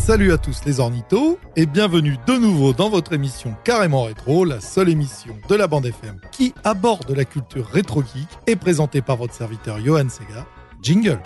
Salut à tous les ornithos et bienvenue de nouveau dans votre émission Carrément Rétro, la seule émission de la bande FM qui aborde la culture rétro-geek et présentée par votre serviteur Johan Sega. Jingle.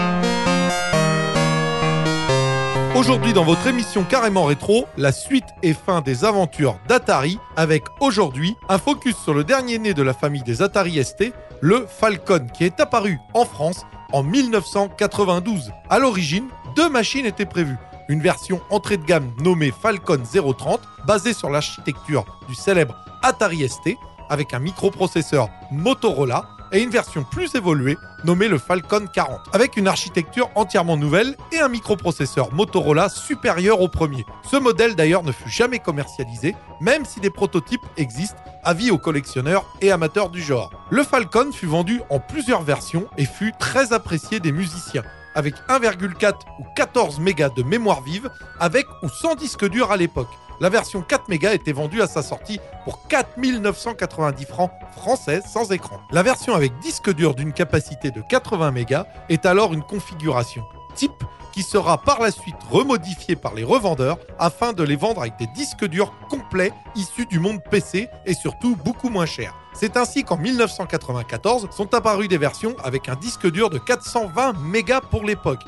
Aujourd'hui dans votre émission Carrément Rétro, la suite et fin des aventures d'Atari avec aujourd'hui un focus sur le dernier né de la famille des Atari ST, le Falcon, qui est apparu en France en 1992. À l'origine, deux machines étaient prévues. Une version entrée de gamme nommée Falcon 030, basée sur l'architecture du célèbre Atari ST, avec un microprocesseur Motorola, et une version plus évoluée nommée le Falcon 40, avec une architecture entièrement nouvelle et un microprocesseur Motorola supérieur au premier. Ce modèle d'ailleurs ne fut jamais commercialisé, même si des prototypes existent, avis aux collectionneurs et amateurs du genre. Le Falcon fut vendu en plusieurs versions et fut très apprécié des musiciens, avec 1,4 ou 14 mégas de mémoire vive, avec ou sans disque dur à l'époque. La version 4 mégas était vendue à sa sortie pour 4 990 francs français sans écran. La version avec disque dur d'une capacité de 80 mégas est alors une configuration type qui sera par la suite remodifiée par les revendeurs afin de les vendre avec des disques durs complets issus du monde PC et surtout beaucoup moins chers. C'est ainsi qu'en 1994 sont apparues des versions avec un disque dur de 420 mégas pour l'époque.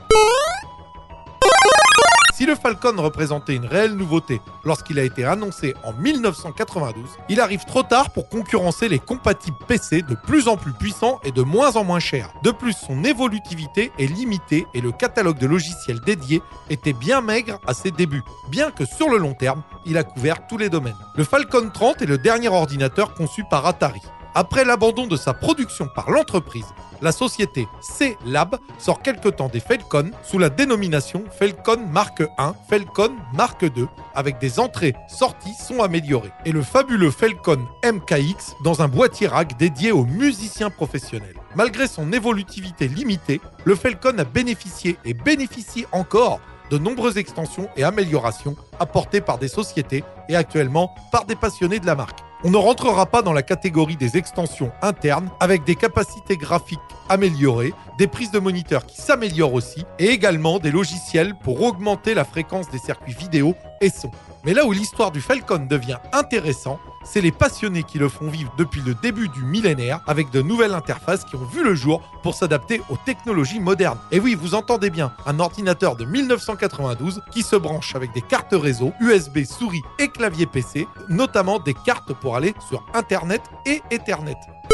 Si le Falcon représentait une réelle nouveauté lorsqu'il a été annoncé en 1992, il arrive trop tard pour concurrencer les compatibles PC de plus en plus puissants et de moins en moins chers. De plus, son évolutivité est limitée et le catalogue de logiciels dédiés était bien maigre à ses débuts, bien que sur le long terme, il a couvert tous les domaines. Le Falcon 30 est le dernier ordinateur conçu par Atari. Après l'abandon de sa production par l'entreprise, la société C-Lab sort quelque temps des Falcon sous la dénomination Falcon Mark I, Falcon Mark II, avec des entrées-sorties sont améliorées, et le fabuleux Falcon MKX dans un boîtier rack dédié aux musiciens professionnels. Malgré son évolutivité limitée, le Falcon a bénéficié et bénéficie encore de nombreuses extensions et améliorations apportées par des sociétés et actuellement par des passionnés de la marque. On ne rentrera pas dans la catégorie des extensions internes avec des capacités graphiques améliorées, des prises de moniteur qui s'améliorent aussi et également des logiciels pour augmenter la fréquence des circuits vidéo et son. Mais là où l'histoire du Falcon devient intéressant, c'est les passionnés qui le font vivre depuis le début du millénaire avec de nouvelles interfaces qui ont vu le jour pour s'adapter aux technologies modernes. Et oui, vous entendez bien, un ordinateur de 1992 qui se branche avec des cartes réseau, USB, souris et clavier PC, notamment des cartes pour aller sur Internet et Ethernet.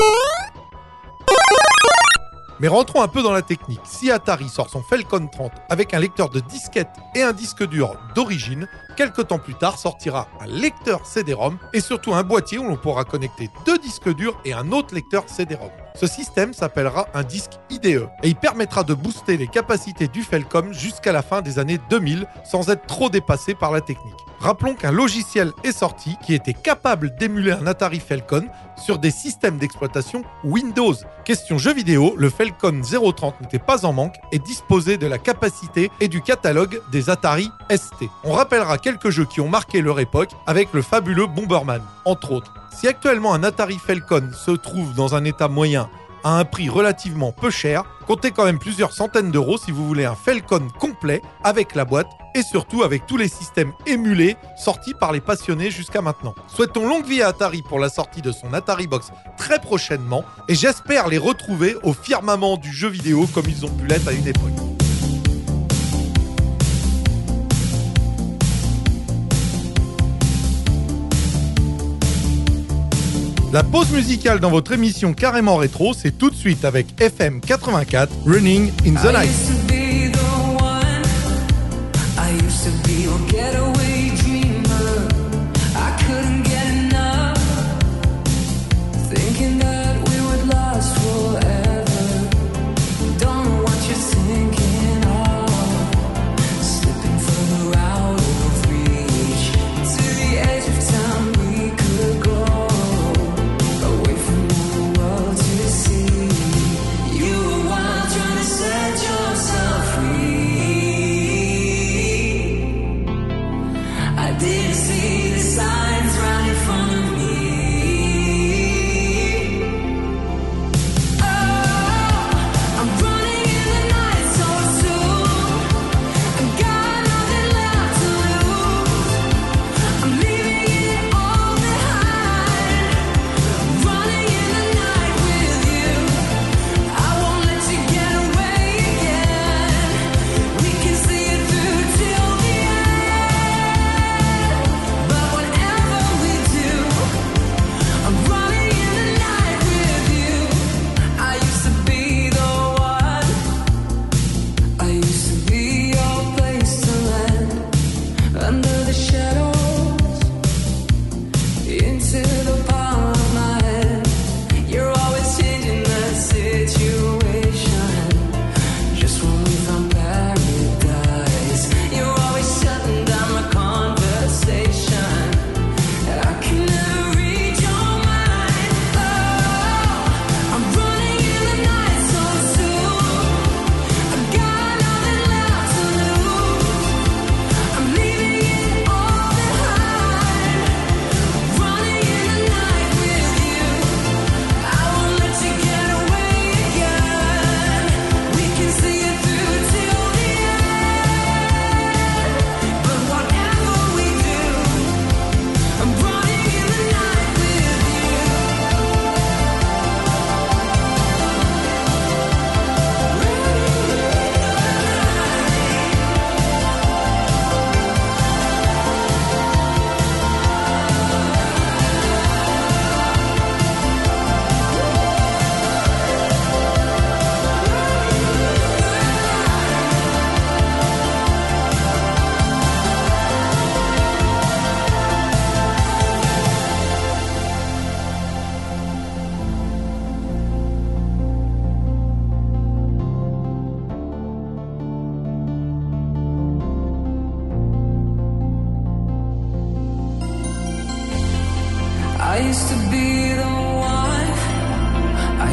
Mais rentrons un peu dans la technique. Si Atari sort son Falcon 30 avec un lecteur de disquette et un disque dur d'origine, quelques temps plus tard sortira un lecteur CD-ROM et surtout un boîtier où l'on pourra connecter deux disques durs et un autre lecteur CD-ROM. Ce système s'appellera un disque IDE et il permettra de booster les capacités du Falcon jusqu'à la fin des années 2000 sans être trop dépassé par la technique. Rappelons qu'un logiciel est sorti qui était capable d'émuler un Atari Falcon sur des systèmes d'exploitation Windows. Question jeux vidéo, le Falcon 030 n'était pas en manque et disposait de la capacité et du catalogue des Atari ST. On rappellera quelques jeux qui ont marqué leur époque avec le fabuleux Bomberman, entre autres. Si actuellement un Atari Falcon se trouve dans un état moyen à un prix relativement peu cher, comptez quand même plusieurs centaines d'euros si vous voulez un Falcon complet avec la boîte et surtout avec tous les systèmes émulés sortis par les passionnés jusqu'à maintenant. Souhaitons longue vie à Atari pour la sortie de son Atari Box très prochainement et j'espère les retrouver au firmament du jeu vidéo comme ils ont pu l'être à une époque. La pause musicale dans votre émission Carrément Rétro, c'est tout de suite avec FM 84, Running in the Night. Yourself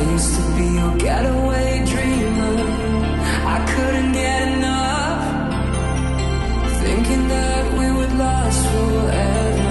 used to be your getaway dreamer. I couldn't get enough, thinking that we would last forever.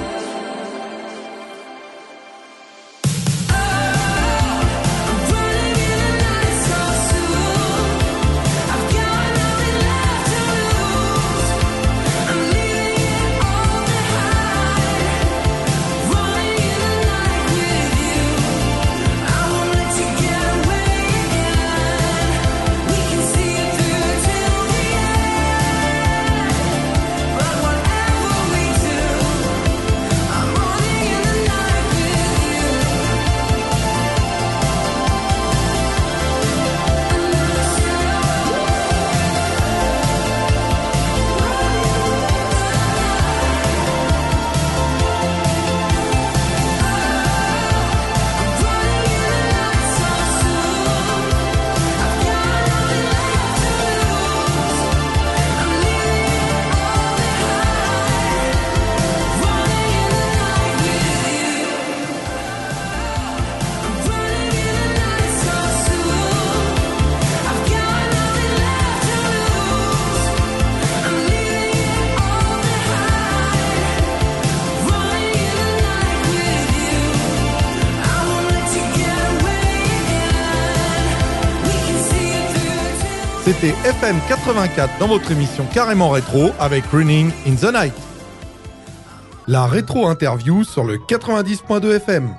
C'était FM 84 dans votre émission Carrément Rétro avec Running in the Night. La rétro interview sur le 90.2 FM.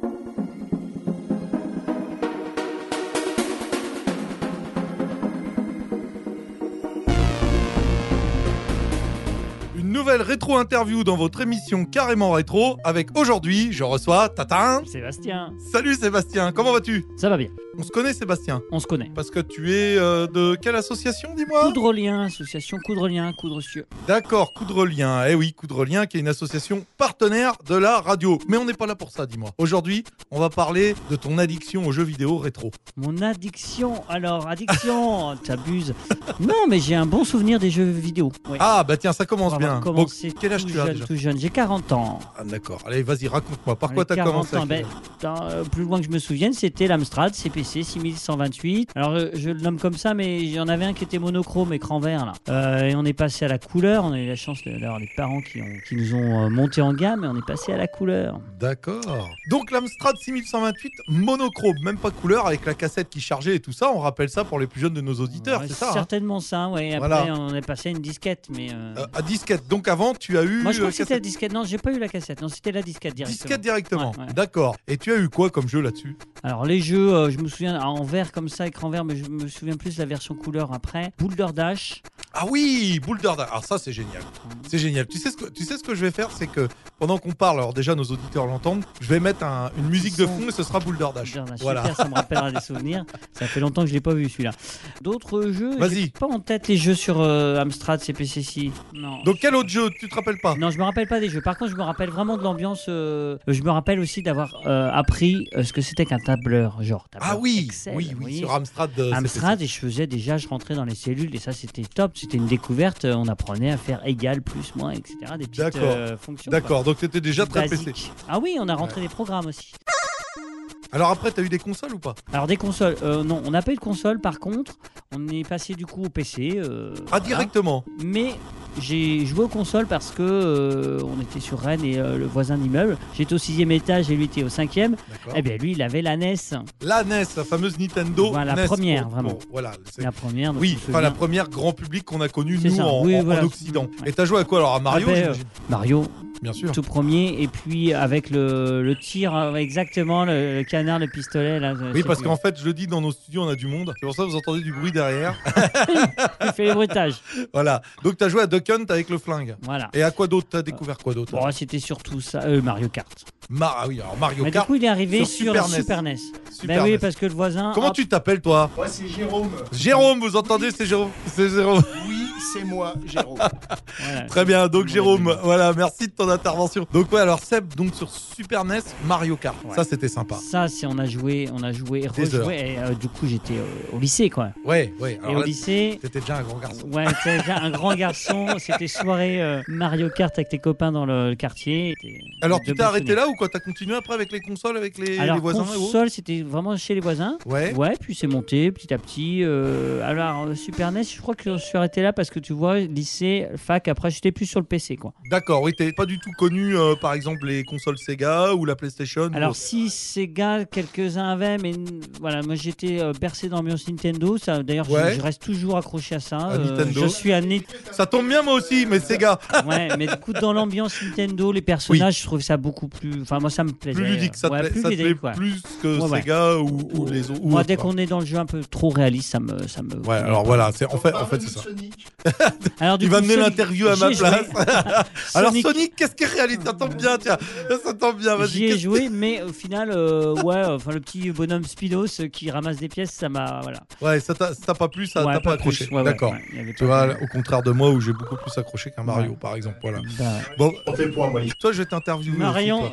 Nouvelle rétro-interview dans votre émission Carrément Rétro avec aujourd'hui, je reçois Tatin. Sébastien. Salut Sébastien, comment vas-tu? Ça va bien. On se connaît Sébastien? On se connaît. Parce que tu es de quelle association, dis-moi? Coudrelien, association Coudrelien, Coudrecieux. D'accord, Coudrelien. Eh oui, Coudrelien qui est une association partenaire de la radio. Mais on n'est pas là pour ça, dis-moi. Aujourd'hui, on va parler de ton addiction aux jeux vidéo rétro. Mon addiction, addiction, t'abuses. Non, mais j'ai un bon souvenir des jeux vidéo. Oui. Ah bah tiens, ça commence bien. Bon, quel âge tu as déjà? Tout jeune, j'ai 40 ans. Ah d'accord, allez vas-y, raconte-moi, par quoi t'as commencé plus loin que je me souvienne, c'était l'Amstrad CPC 6128. Alors je le nomme comme ça, mais il y en avait un qui était monochrome, écran vert là. Et on est passé à la couleur, on a eu la chance d'avoir les parents qui nous ont monté en gamme et on est passé à la couleur. D'accord. Donc l'Amstrad 6128 monochrome, même pas couleur, avec la cassette qui chargeait et tout ça, on rappelle ça pour les plus jeunes de nos auditeurs, Ouais, c'est ça? Certainement ça, ouais. Après voilà. On est passé à une disquette, mais... à disquette, donc avant tu as eu... Moi je crois que c'était la disquette, non j'ai pas eu la cassette, non c'était la disquette directement. Disquette directement, ouais. D'accord. Et tu as eu quoi comme jeu là-dessus? Alors les jeux, je me souviens en vert comme ça, écran vert, mais je me souviens plus de la version couleur après. Boulder Dash. Ah oui, Boulder Dash. Alors ça c'est génial. C'est génial. Tu sais ce que je vais faire, c'est que pendant qu'on parle, alors déjà nos auditeurs l'entendent, je vais mettre une musique de fond et ce sera Boulder Dash. Voilà. Super, ça me rappellera des souvenirs. Ça fait longtemps que je l'ai pas vu celui-là. D'autres jeux, vas-y. J'ai pas en tête les jeux sur Amstrad CPC6. Non. Donc quel autre jeu? Tu te rappelles pas? Non, je me rappelle pas des jeux. Par contre, je me rappelle vraiment de l'ambiance. Je me rappelle aussi d'avoir appris ce que c'était qu'un tableur, genre tableur Excel, oui, sur Amstrad. Amstrad, et je rentrais dans les cellules et ça c'était top. C'était une découverte. On apprenait à faire égal, plus, moins, etc. Des petites fonctions. D'accord. Donc t'étais déjà très PC. Ah oui, on a rentré des programmes aussi. Alors après, t'as eu des consoles ou pas? Alors des consoles, non, on n'a pas eu de console. Par contre, on est passé du coup au PC. Directement. Mais j'ai joué aux consoles parce que on était sur Rennes et le voisin d'immeuble. J'étais au 6e étage et lui était au 5e. Et bien lui, il avait la NES. La NES, la fameuse Nintendo. Voilà, la première, vraiment. Voilà, la première. Oui, enfin la première grand public qu'on a connue nous en Occident. Ouais. Et t'as joué à quoi alors? À Mario, j'imagine. Mario. Bien sûr. Tout premier, et puis avec le tir, exactement, le canard, le pistolet. Là, oui, parce qu'en fait, je le dis, dans nos studios, on a du monde. C'est pour ça que vous entendez du bruit derrière. Il fait les bruitages. Voilà. Donc, tu as joué à Duck Hunt avec le flingue. Voilà. Et à quoi d'autre? Tu as découvert quoi d'autre? Bon, c'était surtout ça, Mario Kart. Oui, alors Mario Mais Kart. Du coup, il est arrivé sur Super NES. Ben oui, parce que le voisin... Comment tu t'appelles, toi? Moi, c'est Jérôme. Jérôme, vous entendez? C'est Jérôme. C'est Jérôme. Oui, c'est moi, Jérôme. Voilà, très bien, donc Jérôme, voilà, merci de ton intervention. Donc ouais, alors Seb, donc sur Super NES, Mario Kart, ça c'était sympa. Ça, on a joué, rejoué, et du coup j'étais au lycée quoi. Ouais. Alors, et au lycée, t'étais déjà un grand garçon. Ouais, t'étais déjà un grand garçon. C'était soirée Mario Kart avec tes copains dans le quartier. Alors tu t'es arrêté là ou quoi. T'as continué après avec les consoles, avec les Alors, voisins et autres console, c'était vraiment chez les voisins. Ouais. Ouais, puis c'est monté petit à petit. Alors, Super NES, je crois que je suis arrêté là parce que tu vois, lycée, fac, après, j'étais plus sur le PC, quoi. D'accord, oui, t'es pas du tout connu, par exemple, les consoles Sega ou la PlayStation. Alors, si Sega, quelques-uns avaient, mais voilà, moi j'étais bercé d'ambiance Nintendo. Ça, d'ailleurs, Ouais. je reste toujours accroché à ça. À Nintendo. Je suis à Ça tombe bien, moi aussi, mais Sega. Ouais, mais du coup, dans l'ambiance Nintendo, les personnages, je trouve ça beaucoup plus. Enfin, moi, ça me plaisait. Plus ludique, ça te Ouais, plaît, plus ça te plaît ludique, ouais. plus que Ouais, ouais. Sega ou les autres. Moi, dès qu'on est dans le jeu un peu trop réaliste, ça me. Ouais, alors voilà, c'est en fait c'est ça. Sonic. Alors, du Il coup, va mener Sonic- l'interview à ma j'y ai joué. place. Alors Sonic, qu'est-ce qui est réaliste? Ça tombe bien, tiens. Ça tombe bien, vas-y. J'y ai qu'est-ce- joué, mais au final, enfin le petit bonhomme Spinos qui ramasse des pièces, ça m'a, voilà. Ouais, ça t'a pas plu, ça Ouais, t'a pas accroché. plus. Ouais, D'accord. ouais, il y avait Tu pas vois, de- au contraire de moi où j'ai beaucoup plus accroché qu'un Mario, Ouais. par exemple. Voilà. Bah, Bon, On fait le point, moi. toi, je vais t'interviewer. aussi, Marion,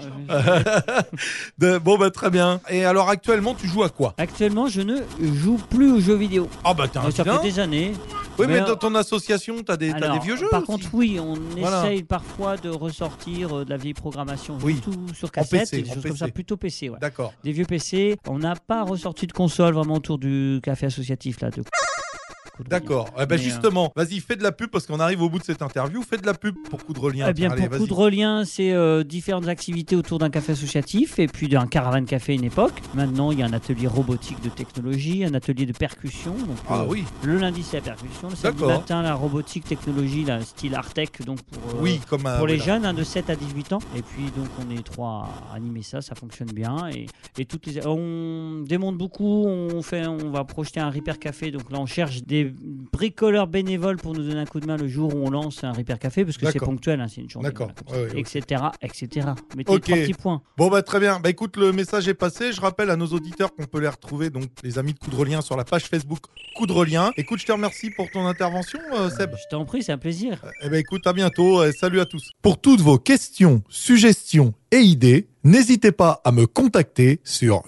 toi. Bon, bah très bien. Et alors, actuellement, tu joues à quoi? actuellement, je ne joue plus aux jeux vidéo. Ah bah t'es un Ça vilain. fait des années. Oui, mais Mais, dans ton association, t'as des Alors, vieux jeux par aussi. contre, oui, on Voilà. essaye parfois de ressortir de la vieille programmation, Oui. surtout sur cassette, PC, des en choses comme ça, PC. plutôt PC, ouais. D'accord. Des vieux PC. On n'a pas ressorti de console vraiment autour du café associatif là. D'accord. Eh ben Mais, justement, vas-y, fais de la pub parce qu'on arrive au bout de cette interview. Fais de la pub pour Coudrelien. Eh bien, Allez, pour vas-y. Coudrelien, c'est différentes activités autour d'un café associatif et puis d'un caravane café une époque. Maintenant, il y a un atelier robotique de technologie, un atelier de percussion. Donc, Ah oui. Le lundi, c'est la percussion. Le samedi D'accord. matin, la robotique technologie, la style Artec, donc pour, Oui, comme pour les voilà. jeunes, de 7 à 18 ans. Et puis, donc, on est trois à animer ça, ça fonctionne bien. Et toutes les... On démonte beaucoup, on va projeter un Repair Café. Donc là, on cherche des bricoleurs bénévoles pour nous donner un coup de main le jour où on lance un Repair Café, parce que c'est D'accord. ponctuel, hein, c'est une journée. D'accord. voilà, comme ça, Ouais, ouais, etc. Mettez Ok. 3 petits points. Bon bah très bien. Bah écoute, le message est passé. Je rappelle à nos auditeurs qu'on peut les retrouver, donc les amis de Coudrelien, sur la page Facebook Coudrelien. Écoute, je te remercie pour ton intervention, Seb. Je t'en prie, c'est un plaisir. Eh ben écoute, à bientôt. Salut à tous. Pour toutes vos questions, suggestions et idées, n'hésitez pas à me contacter sur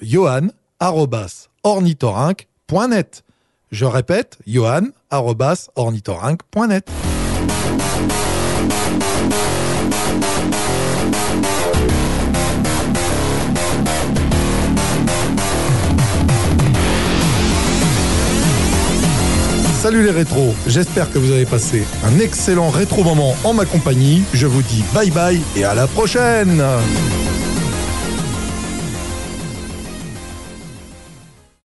johan@ornithorynque.net. Je répète, johan@ornithorynque.net. Salut les rétros, j'espère que vous avez passé un excellent rétro moment en ma compagnie. Je vous dis bye bye et à la prochaine.